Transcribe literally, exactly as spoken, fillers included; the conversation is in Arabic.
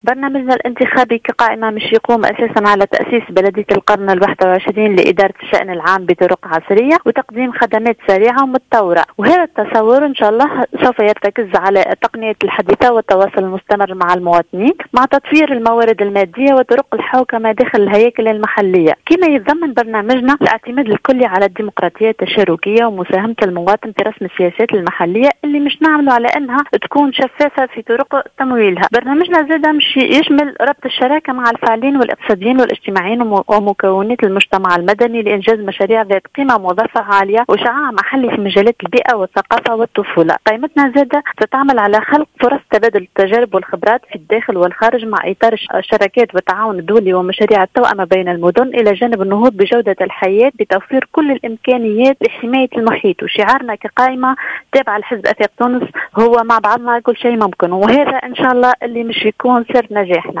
برنامجنا الانتخابي كقائمة مش يقوم أساسا على تأسيس بلدية القرن الواحد والعشرين لإدارة الشأن العام بطرق عصرية وتقديم خدمات سريعة ومتطورة، وهذا التصور إن شاء الله سوف يرتكز على التقنية الحديثة والتواصل المستمر مع المواطنين مع تطوير الموارد المادية وطرق الحوكمة داخل الهياكل المحلية. كما يتضمن برنامجنا الاعتماد الكلي على الديمقراطية التشاركية ومساهمة المواطن في رسم السياسات المحلية اللي مش نعملوا على أنها تكون شفافة في طرق تمويلها. برنامجنا زاد مش يشمل ربط الشراكة مع الفاعلين والاقتصاديين والاجتماعيين ومكونات المجتمع المدني لإنجاز مشاريع ذات قيمة مضافة عالية وشعاع محلي في مجالات البيئة والثقافة والطفولة. قائمتنا زادة تتعمل على خلق فرص تبادل التجارب والخبرات في الداخل والخارج مع إطار الشراكات والتعاون الدولي ومشاريع التوأمة بين المدن إلى جانب النهوض بجودة الحياة بتوفير كل الإمكانيات لحماية المحيط. وشعارنا كقائمة تابعة لحزب أفاق تونس هو مع بعضنا كل شيء ممكن، وهذا إن شاء الله اللي مش يكون سر نجاحنا.